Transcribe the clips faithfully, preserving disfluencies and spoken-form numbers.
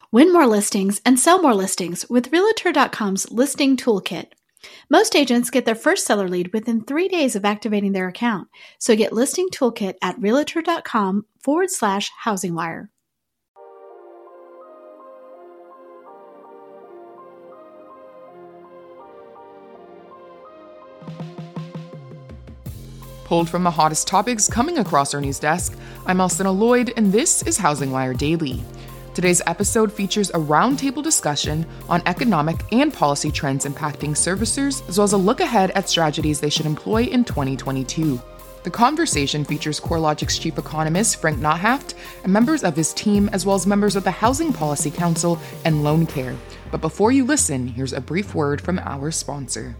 Win more listings and sell more listings with Realtor dot com's Listing Toolkit. Most agents get their first seller lead within three days of activating their account. So get Listing Toolkit at Realtor dot com forward slash Housing Wire. Pulled from the hottest topics coming across our news desk, I'm Alcina Lloyd, and this is Housing Wire Daily. Today's episode features a roundtable discussion on economic and policy trends impacting servicers, as well as a look ahead at strategies they should employ in twenty twenty-two. The conversation features CoreLogic's chief economist, Frank Nothaft, and members of his team, as well as members of the Housing Policy Council and LoanCare. But before you listen, here's a brief word from our sponsor.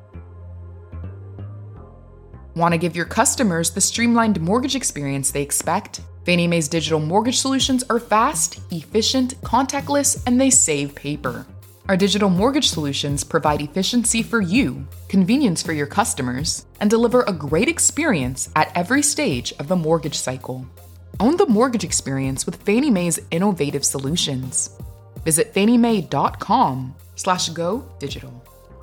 Want to give your customers the streamlined mortgage experience they expect? Fannie Mae's digital mortgage solutions are fast, efficient, contactless, and they save paper. Our digital mortgage solutions provide efficiency for you, convenience for your customers, and deliver a great experience at every stage of the mortgage cycle. Own the mortgage experience with Fannie Mae's innovative solutions. Visit fannie mae dot com slash go digital.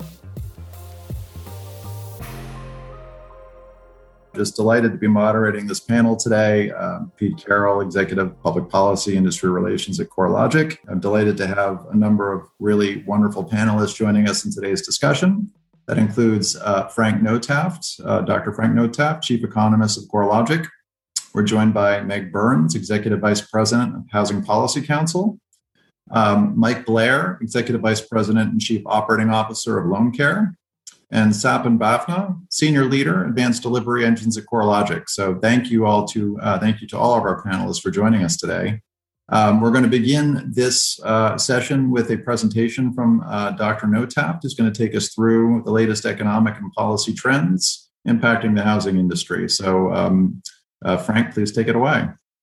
Just delighted to be moderating this panel today. Um, Pete Carroll, Executive Public Policy Industry Relations at CoreLogic. I'm delighted to have a number of really wonderful panelists joining us in today's discussion. That includes uh, Frank Nothaft, uh, Doctor Frank Nothaft, Chief Economist of CoreLogic. We're joined by Meg Burns, Executive Vice President of Housing Policy Council. Um, Mike Blair, Executive Vice President and Chief Operating Officer of LoanCare. And Sapan Bafna, Senior Leader, Advanced Delivery Engines at CoreLogic. So thank you all to uh, thank you to all of our panelists for joining us today. Um, we're going to begin this uh, session with a presentation from uh, Doctor Nothaft, who's going to take us through the latest economic and policy trends impacting the housing industry. So um, uh, Frank, please take it away.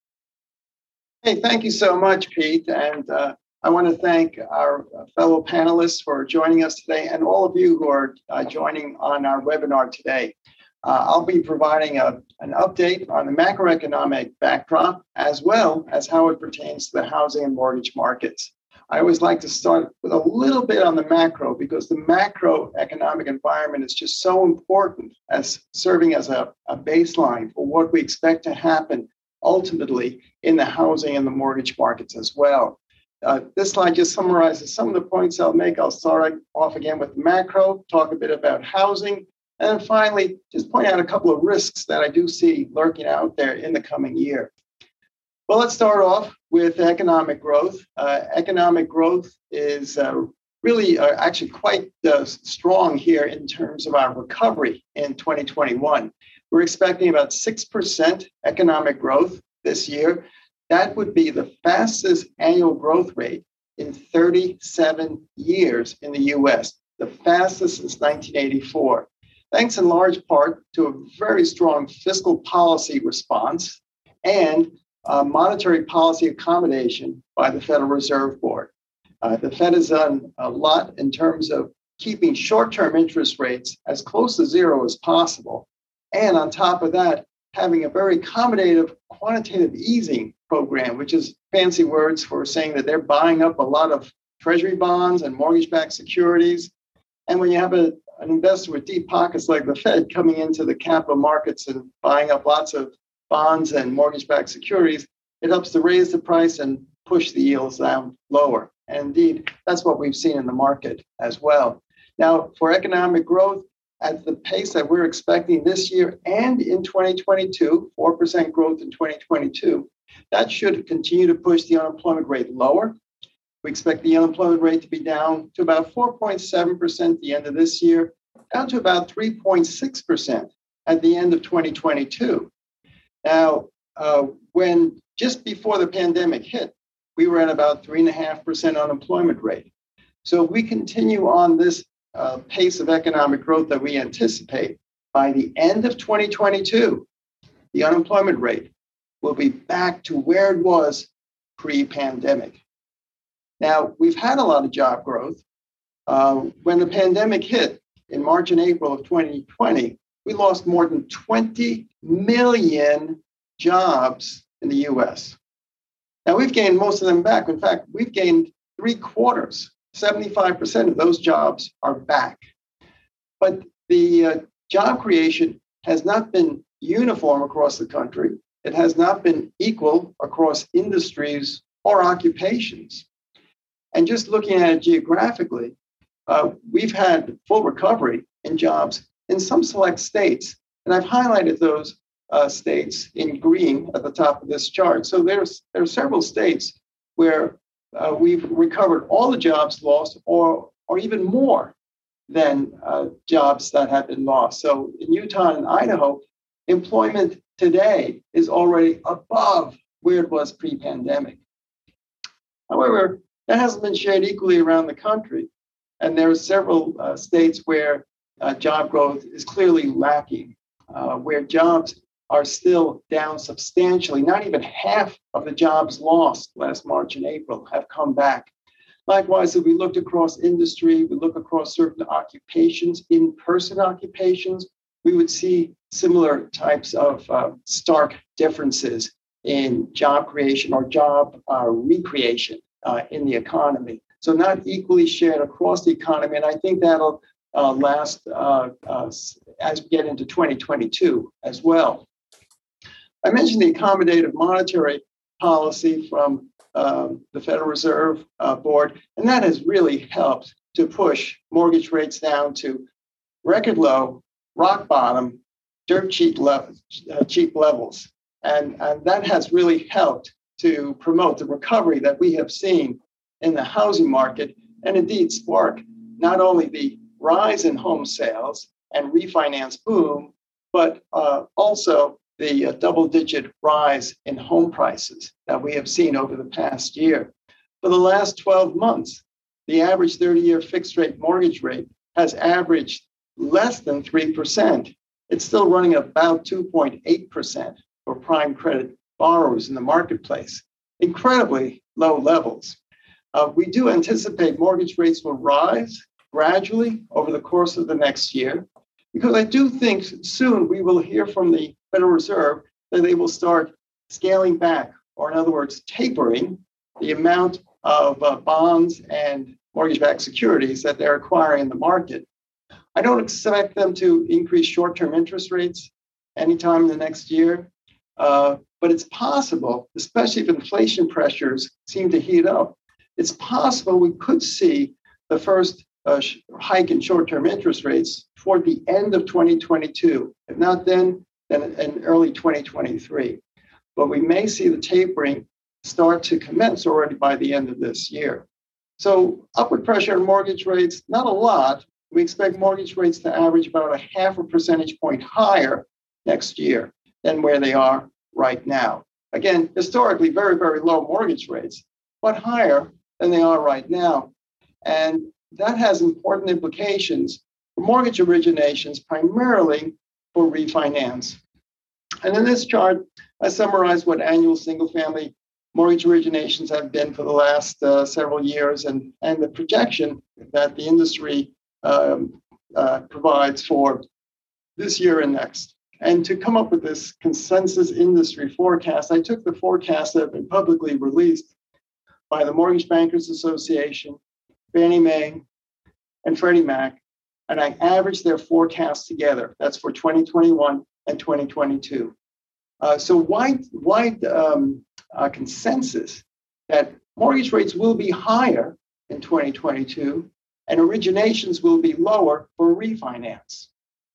Hey, thank you so much, Pete. And uh, I want to thank our fellow panelists for joining us today and all of you who are uh, joining on our webinar today. Uh, I'll be providing a, an update on the macroeconomic backdrop as well as how it pertains to the housing and mortgage markets. I always like to start with a little bit on the macro because the macroeconomic environment is just so important as serving as a, a baseline for what we expect to happen ultimately in the housing and the mortgage markets as well. Uh, this slide just summarizes some of the points I'll make. I'll start off again with macro, talk a bit about housing, and then finally just point out a couple of risks that I do see lurking out there in the coming year. Well, let's start off with economic growth. Uh, economic growth is uh, really uh, actually quite uh, strong here in terms of our recovery in twenty twenty-one. We're expecting about six percent economic growth this year. That would be the fastest annual growth rate in thirty-seven years in the U S, the fastest since nineteen eighty-four, thanks in large part to a very strong fiscal policy response and uh, monetary policy accommodation by the Federal Reserve Board. Uh, the Fed has done a lot in terms of keeping short-term interest rates as close to zero as possible. And on top of that, having a very accommodative quantitative easing program, which is fancy words for saying that they're buying up a lot of treasury bonds and mortgage-backed securities. And when you have a, an investor with deep pockets like the Fed coming into the capital markets and buying up lots of bonds and mortgage-backed securities, it helps to raise the price and push the yields down lower. And indeed, that's what we've seen in the market as well. Now, for economic growth, at the pace that we're expecting this year and in twenty twenty-two, four percent growth in twenty twenty-two, that should continue to push the unemployment rate lower. We expect the unemployment rate to be down to about four point seven percent at the end of this year, down to about three point six percent at the end of twenty twenty-two. Now, uh, when just before the pandemic hit, we were at about three point five percent unemployment rate. So if we continue on this uh, pace of economic growth that we anticipate, by the end of twenty twenty-two, the unemployment rate will be back to where it was pre-pandemic. Now, we've had a lot of job growth. Uh, when the pandemic hit in March and April of twenty twenty, we lost more than twenty million jobs in the U S. Now, we've gained most of them back. In fact, we've gained three quarters, seventy-five percent of those jobs are back. But the uh, job creation has not been uniform across the country. It has not been equal across industries or occupations. And just looking at it geographically, uh, we've had full recovery in jobs in some select states. And I've highlighted those uh, states in green at the top of this chart. So there's there are several states where uh, we've recovered all the jobs lost or, or even more than uh, jobs that have been lost. So in Utah and Idaho, employment today is already above where it was pre-pandemic. However, that hasn't been shared equally around the country. And there are several uh, states where uh, job growth is clearly lacking, uh, where jobs are still down substantially. Not even half of the jobs lost last March and April have come back. Likewise, if we looked across industry, we look across certain occupations, in-person occupations, we would see similar types of uh, stark differences in job creation or job uh, recreation uh, in the economy. So not equally shared across the economy. And I think that'll uh, last uh, uh, as we get into twenty twenty-two as well. I mentioned the accommodative monetary policy from um, the Federal Reserve uh, Board, and that has really helped to push mortgage rates down to record low, rock bottom, dirt cheap, le- uh, cheap levels. And, and that has really helped to promote the recovery that we have seen in the housing market, and indeed spark not only the rise in home sales and refinance boom, but uh, also the uh, double-digit rise in home prices that we have seen over the past year. For the last twelve months, the average thirty-year fixed-rate mortgage rate has averaged less than three percent. It's still running about two point eight percent for prime credit borrowers in the marketplace. Incredibly low levels. Uh, we do anticipate mortgage rates will rise gradually over the course of the next year, because I do think soon we will hear from the Federal Reserve that they will start scaling back, or in other words, tapering the amount of uh, bonds and mortgage-backed securities that they're acquiring in the market. I don't expect them to increase short-term interest rates anytime in the next year, uh, but it's possible, especially if inflation pressures seem to heat up, it's possible we could see the first uh, sh- hike in short-term interest rates toward the end of twenty twenty-two. If not then, then in early twenty twenty-three. But we may see the tapering start to commence already by the end of this year. So upward pressure on mortgage rates, not a lot. We expect mortgage rates to average about a half a percentage point higher next year than where they are right now. Again, historically, very, very low mortgage rates, but higher than they are right now. And that has important implications for mortgage originations, primarily for refinance. And in this chart, I summarize what annual single-family mortgage originations have been for the last uh, several years, and, and the projection that the industry um, uh, provides for this year and next. And to come up with this consensus industry forecast, I took the forecasts that have been publicly released by the Mortgage Bankers Association, Fannie Mae, and Freddie Mac, and I averaged their forecasts together. That's for twenty twenty-one and twenty twenty-two. Uh, so wide, wide um, uh, consensus that mortgage rates will be higher in twenty twenty-two and originations will be lower for refinance.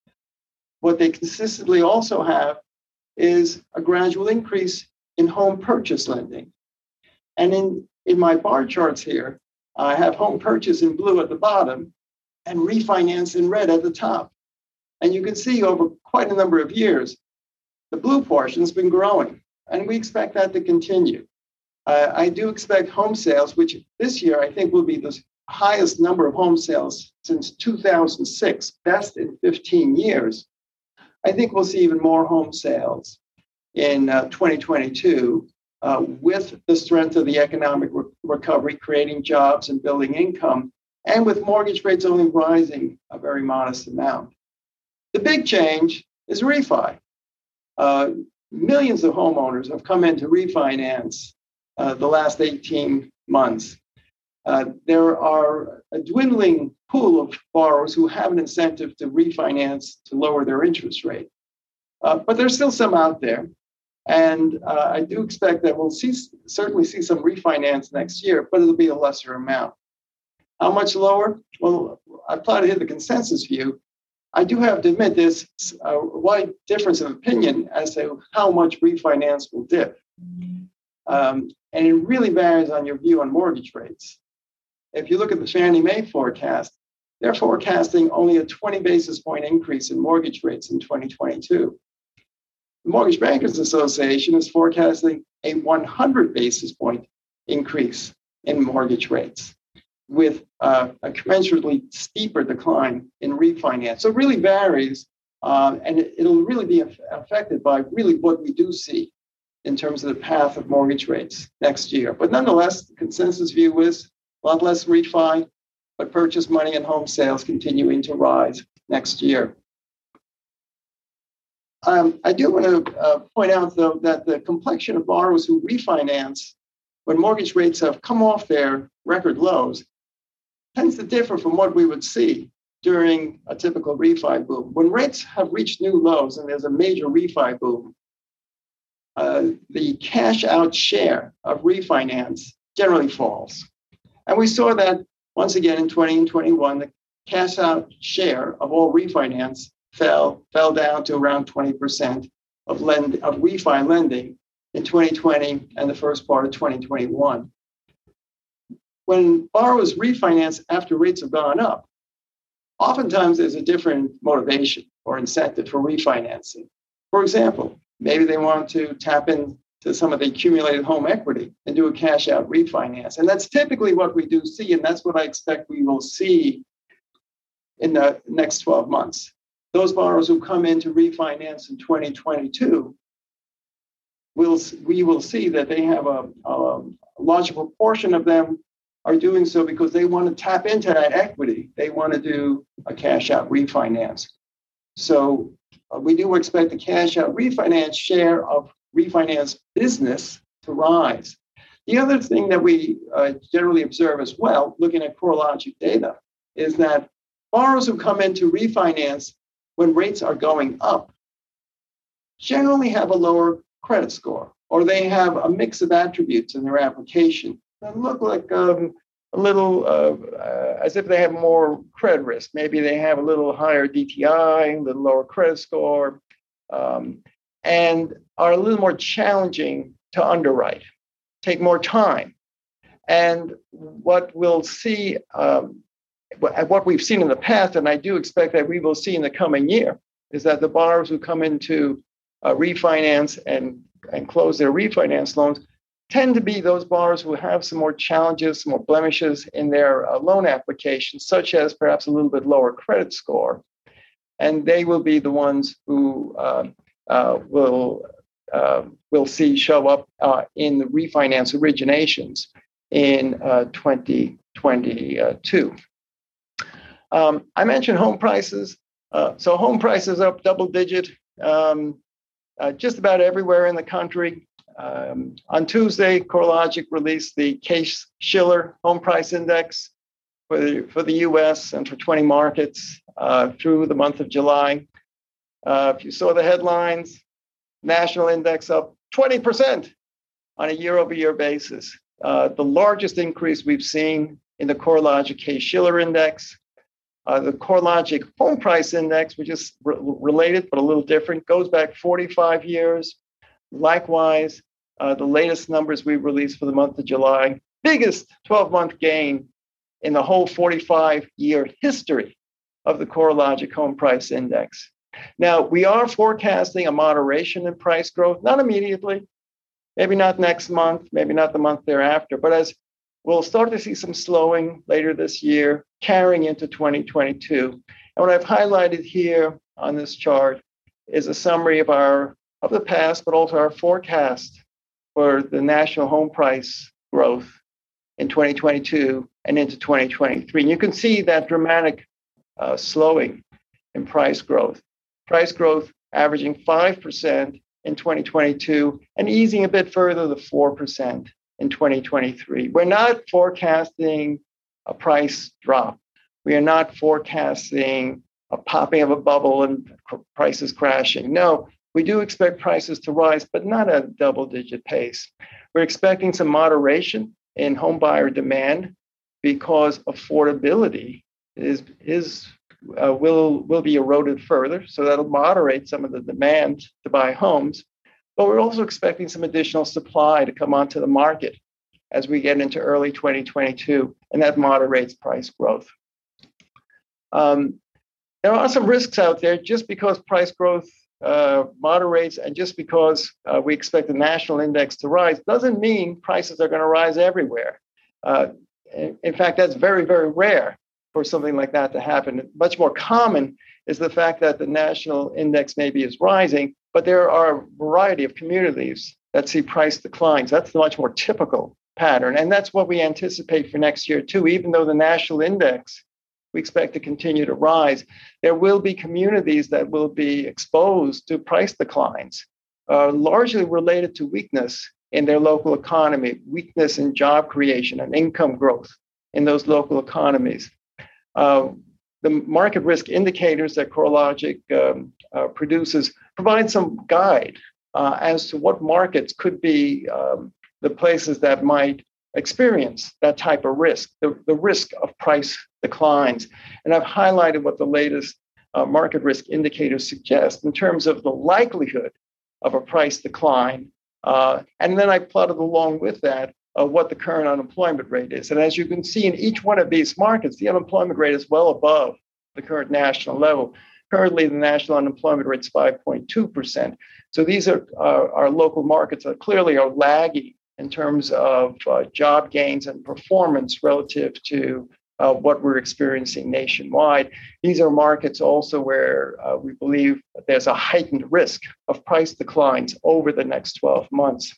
What they consistently also have is a gradual increase in home purchase lending. And in, in my bar charts here, I have home purchase in blue at the bottom and refinance in red at the top. And you can see over quite a number of years, the blue portion has been growing, and we expect that to continue. Uh, I do expect home sales, which this year I think will be the highest number of home sales since two thousand six, best in fifteen years. I think we'll see even more home sales in uh, twenty twenty-two uh, with the strength of the economic re- recovery, creating jobs and building income, and with mortgage rates only rising a very modest amount. The big change is refi. Uh, millions of homeowners have come in to refinance uh, the last eighteen months. Uh, there are a dwindling pool of borrowers who have an incentive to refinance to lower their interest rate. Uh, but there's still some out there. And uh, I do expect that we'll see certainly see some refinance next year, but it'll be a lesser amount. How much lower? Well, I plotted here the consensus view. I do have to admit there's a wide difference of opinion as to how much refinance will dip. Um, and it really varies on your view on mortgage rates. If you look at the Fannie Mae forecast, they're forecasting only a twenty basis point increase in mortgage rates in twenty twenty-two. The Mortgage Bankers Association is forecasting a one hundred basis point increase in mortgage rates, with uh, a commensurately steeper decline in refinance. So it really varies, uh, and it, it'll really be af- affected by really what we do see in terms of the path of mortgage rates next year. But nonetheless, the consensus view is a lot less refi, but purchase money and home sales continuing to rise next year. Um, I do want to uh, point out, though, that the complexion of borrowers who refinance when mortgage rates have come off their record lows tends to differ from what we would see during a typical refi boom. When rates have reached new lows and there's a major refi boom, uh, the cash out share of refinance generally falls. And we saw that once again in twenty and twenty-one, the cash out share of all refinance fell, fell down to around twenty percent of, lend, of refi lending in twenty twenty and the first part of twenty twenty-one. When borrowers refinance after rates have gone up, oftentimes there's a different motivation or incentive for refinancing. For example, maybe they want to tap into some of the accumulated home equity and do a cash out refinance. And that's typically what we do see, and that's what I expect we will see in the next twelve months. Those borrowers who come in to refinance in twenty twenty-two, we'll, we will see that they have a, a large proportion of them are doing so because they want to tap into that equity. They want to do a cash out refinance. So uh, we do expect the cash out refinance share of refinance business to rise. The other thing that we uh, generally observe as well, looking at CoreLogic data, is that borrowers who come in to refinance when rates are going up generally have a lower credit score, or they have a mix of attributes in their application that look like um, a little uh, uh, as if they have more credit risk. Maybe they have a little higher D T I, a little lower credit score, um, and are a little more challenging to underwrite, take more time. And what we'll see, um, what we've seen in the past, and I do expect that we will see in the coming year, is that the borrowers who come into uh, refinance and, and close their refinance loans tend to be those borrowers who have some more challenges, some more blemishes in their uh, loan applications, such as perhaps a little bit lower credit score. And they will be the ones who uh, uh, will uh, will see show up uh, in the refinance originations in uh, twenty twenty-two. Um, I mentioned home prices. Uh, so home prices up double digit um, uh, just about everywhere in the country. Um, on Tuesday, CoreLogic released the Case-Shiller Home Price Index for the, for the U S and for twenty markets uh, through the month of July. Uh, if you saw the headlines, national index up twenty percent on a year-over-year basis. Uh, the largest increase we've seen in the CoreLogic Case-Shiller Index. Uh, the CoreLogic Home Price Index, which is re- related but a little different, goes back forty-five years. Likewise, uh, the latest numbers we released for the month of July, biggest twelve-month gain in the whole forty-five-year history of the CoreLogic Home Price Index. Now, we are forecasting a moderation in price growth, not immediately, maybe not next month, maybe not the month thereafter, but as we'll start to see some slowing later this year, carrying into twenty twenty-two. And what I've highlighted here on this chart is a summary of our of the past, but also our forecast for the national home price growth in twenty twenty-two and into twenty twenty-three. And you can see that dramatic uh, slowing in price growth. Price growth averaging five percent in twenty twenty-two and easing a bit further to four percent in twenty twenty-three. We're not forecasting a price drop. We are not forecasting a popping of a bubble and prices crashing. No, we do expect prices to rise, but not at a double-digit pace. We're expecting some moderation in home buyer demand because affordability is, is uh, will, will be eroded further. So that'll moderate some of the demand to buy homes. But we're also expecting some additional supply to come onto the market as we get into early twenty twenty-two, and that moderates price growth. Um, there are some risks out there. Just because price growth uh, moderates and just because uh, we expect the national index to rise doesn't mean prices are going to rise everywhere. Uh, in, in fact, that's very, very rare for something like that to happen. Much more common is the fact that the national index maybe is rising, but there are a variety of communities that see price declines. That's the much more typical pattern. And that's what we anticipate for next year, too. Even though the national index we expect to continue to rise, there will be communities that will be exposed to price declines, uh, largely related to weakness in their local economy, weakness in job creation and income growth in those local economies. Uh, the market risk indicators that CoreLogic um, uh, produces provide some guide uh, as to what markets could be um, the places that might experience that type of risk, the, the risk of price declines. And I've highlighted what the latest uh, market risk indicators suggest in terms of the likelihood of a price decline. Uh, and then I plotted along with that uh, what the current unemployment rate is. And as you can see in each one of these markets, the unemployment rate is well above the current national level. Currently, the national unemployment rate is five point two percent. So these are uh, our local markets that clearly are lagging in terms of uh, job gains and performance relative to uh, what we're experiencing nationwide. These are markets also where uh, we believe that there's a heightened risk of price declines over the next twelve months.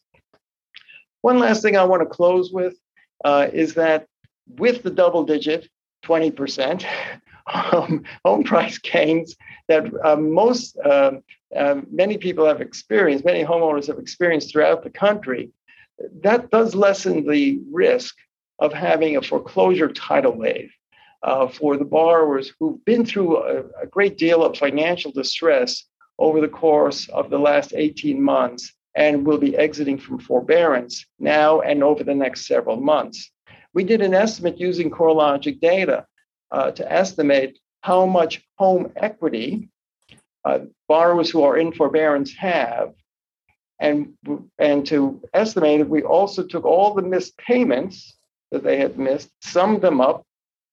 One last thing I want to close with uh, is that with the double-digit twenty percent um, home price gains that uh, most, uh, uh, many people have experienced, many homeowners have experienced throughout the country, that does lessen the risk of having a foreclosure tidal wave uh, for the borrowers who've been through a, a great deal of financial distress over the course of the last eighteen months and will be exiting from forbearance now and over the next several months. We did an estimate using CoreLogic data uh, to estimate how much home equity uh, borrowers who are in forbearance have. And, and to estimate it, we also took all the missed payments that they had missed, summed them up,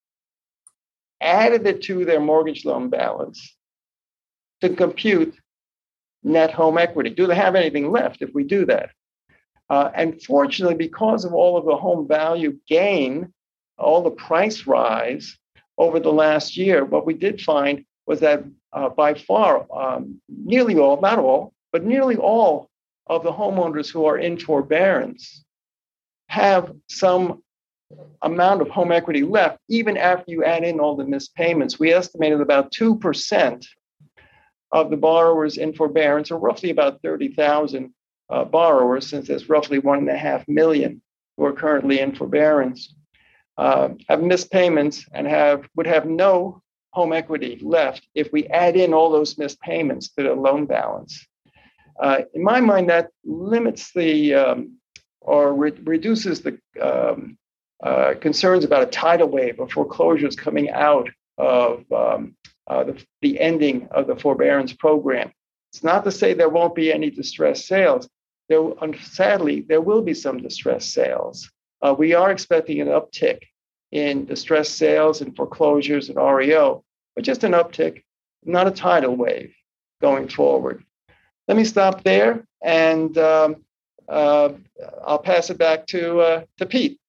added it to their mortgage loan balance to compute net home equity. Do they have anything left if we do that? Uh, and fortunately, because of all of the home value gain, all the price rise over the last year, what we did find was that uh, by far, um, nearly all, not all, but nearly all of the homeowners who are in forbearance have some amount of home equity left, even after you add in all the missed payments. We estimated about two percent of the borrowers in forbearance, or roughly about thirty thousand uh, borrowers, since there's roughly one and a half million who are currently in forbearance, uh, have missed payments and have would have no home equity left if we add in all those missed payments to the loan balance. Uh, in my mind, that limits the um, or re- reduces the um, uh, concerns about a tidal wave of foreclosures coming out of um, uh, the, the ending of the forbearance program. It's not to say there won't be any distressed sales. There, sadly, there will be some distressed sales. Uh, we are expecting an uptick in distressed sales and foreclosures and R E O, but just an uptick, not a tidal wave going forward. Let me stop there, and um, uh, I'll pass it back to uh, to Pete.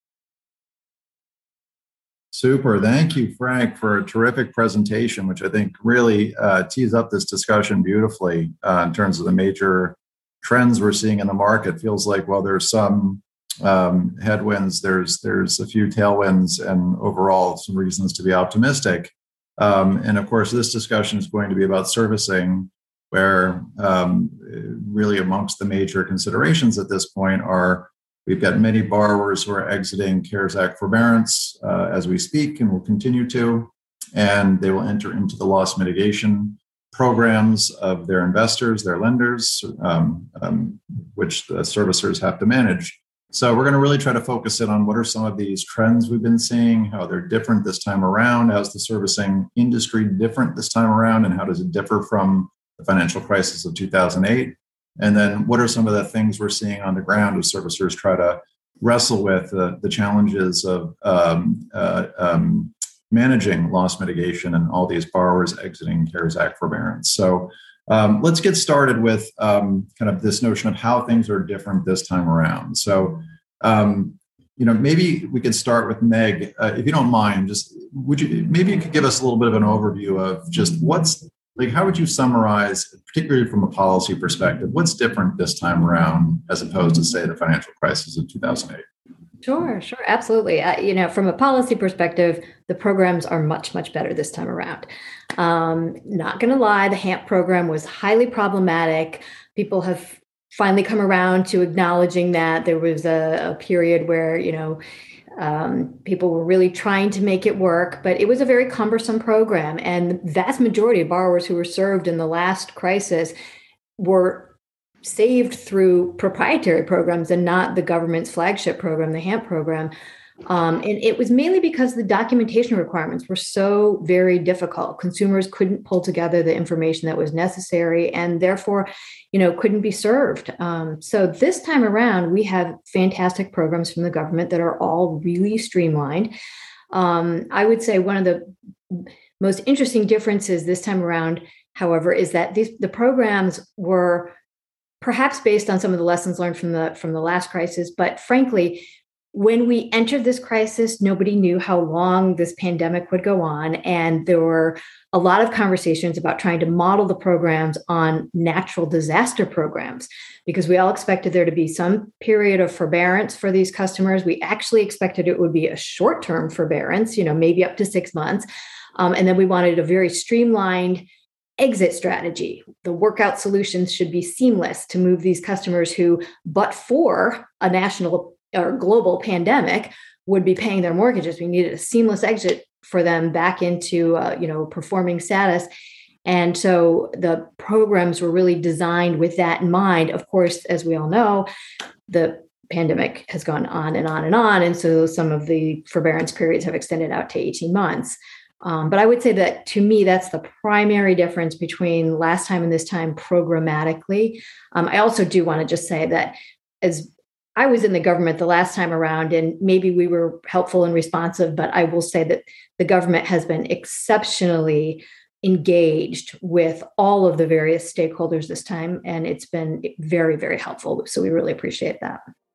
Super. Thank you, Frank, for a terrific presentation, which I think really uh, tees up this discussion beautifully uh, in terms of the major trends we're seeing in the market. Feels like, well, there's some um, headwinds, there's there's a few tailwinds, and overall some reasons to be optimistic. Um, and of course, this discussion is going to be about servicing, where um, really amongst the major considerations at this point are We've got many borrowers who are exiting CARES Act forbearance uh, as we speak and will continue to, and they will enter into the loss mitigation programs of their investors, their lenders, um, um, which the servicers have to manage. So we're going to really try to focus in on what are some of these trends we've been seeing, how they're different this time around, how's the servicing industry different this time around, and how does it differ from the financial crisis of two thousand eight? And then what are some of the things we're seeing on the ground as servicers try to wrestle with uh, the challenges of um, uh, um, managing loss mitigation and all these borrowers exiting CARES Act forbearance. So um, let's get started with um, kind of this notion of how things are different this time around. So, um, you know, maybe we could start with Meg, uh, if you don't mind. Just would you maybe you could give us a little bit of an overview of just what's like, how would you summarize, particularly from a policy perspective, what's different this time around as opposed to, say, the financial crisis of two thousand eight? Sure, sure, absolutely. Uh, you know, from a policy perspective, the programs are much, much better this time around. Um, not going to lie, the HAMP program was highly problematic. People have finally come around to acknowledging that there was a, a period where, you know, um, people were really trying to make it work, but it was a very cumbersome program. And the vast majority of borrowers who were served in the last crisis were saved through proprietary programs and not the government's flagship program, the HAMP program. Um, and it was mainly because the documentation requirements were so very difficult. Consumers couldn't pull together the information that was necessary and therefore, you know, couldn't be served. Um, so this time around, we have fantastic programs from the government that are all really streamlined. Um, I would say one of the most interesting differences this time around, however, is that these, the programs were perhaps based on some of the lessons learned from the from the last crisis. But frankly, when we entered this crisis, nobody knew how long this pandemic would go on. And there were a lot of conversations about trying to model the programs on natural disaster programs, because we all expected there to be some period of forbearance for these customers. We actually expected it would be a short-term forbearance, you know, maybe up to six months. Um, and then we wanted a very streamlined exit strategy. The workout solutions should be seamless to move these customers who, but for a national or global pandemic, would be paying their mortgages. We needed a seamless exit for them back into, uh, you know, performing status. And so the programs were really designed with that in mind. Of course, as we all know, the pandemic has gone on and on and on. And so some of the forbearance periods have extended out to eighteen months. Um, but I would say that to me, that's the primary difference between last time and this time programmatically. Um, I also do want to just say that as I was in the government the last time around, and maybe we were helpful and responsive, but I will say that the government has been exceptionally engaged with all of the various stakeholders this time, and it's been very, very helpful. So we really appreciate that.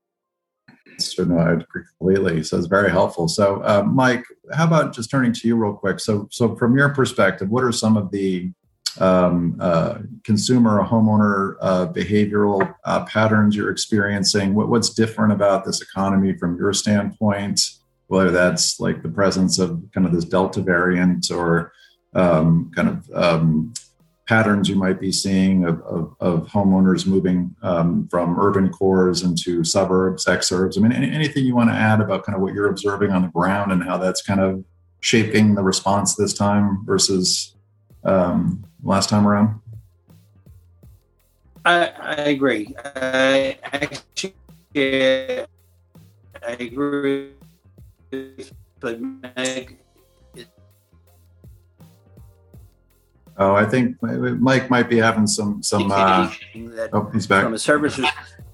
So no, I agree completely. So it's very helpful. So uh, Mike, how about just turning to you real quick? So, so from your perspective, what are some of the um, uh, consumer or homeowner uh, behavioral uh, patterns you're experiencing? What, what's different about this economy from your standpoint, whether that's like the presence of kind of this Delta variant or um, kind of um, patterns you might be seeing of, of, of homeowners moving um, from urban cores into suburbs, exurbs? I mean, any, anything you want to add about kind of what you're observing on the ground and how that's kind of shaping the response this time versus um, last time around? I, I agree. I actually I agree with but Meg. Oh, I think Mike might be having some some. Uh, oh, he's back. From a servicer's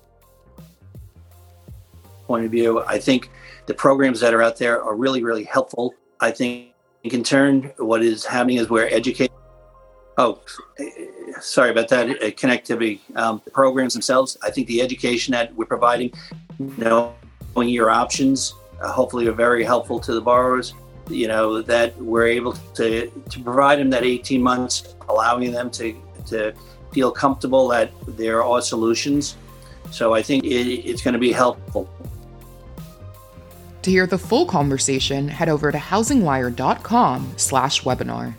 point of view, I think the programs that are out there are really, really helpful. I think in turn, what is happening is we're educating. Oh, sorry about that. Uh, connectivity. Um, the programs themselves, I think the education that we're providing, knowing your options, uh, hopefully are very helpful to the borrowers. You know, that we're able to, to provide them that eighteen months, allowing them to, to feel comfortable that there are solutions. So I think it, it's going to be helpful. To hear the full conversation, head over to housingwire.com slash webinar.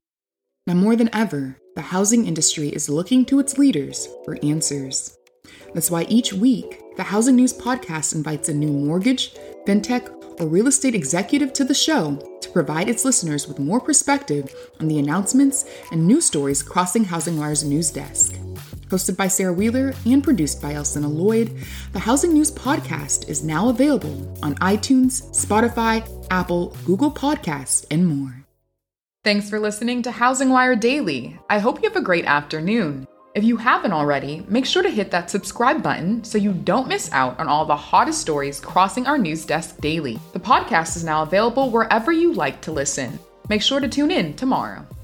Now more than ever, the housing industry is looking to its leaders for answers. That's why each week, the Housing News Podcast invites a new mortgage, fintech, or real estate executive to the show to provide its listeners with more perspective on the announcements and news stories crossing HousingWire's news desk. Hosted by Sarah Wheeler and produced by Elsinna Lloyd, the Housing News Podcast is now available on iTunes, Spotify, Apple, Google Podcasts, and more. Thanks for listening to HousingWire Daily. I hope you have a great afternoon. If you haven't already, make sure to hit that subscribe button so you don't miss out on all the hottest stories crossing our news desk daily. The podcast is now available wherever you like to listen. Make sure to tune in tomorrow.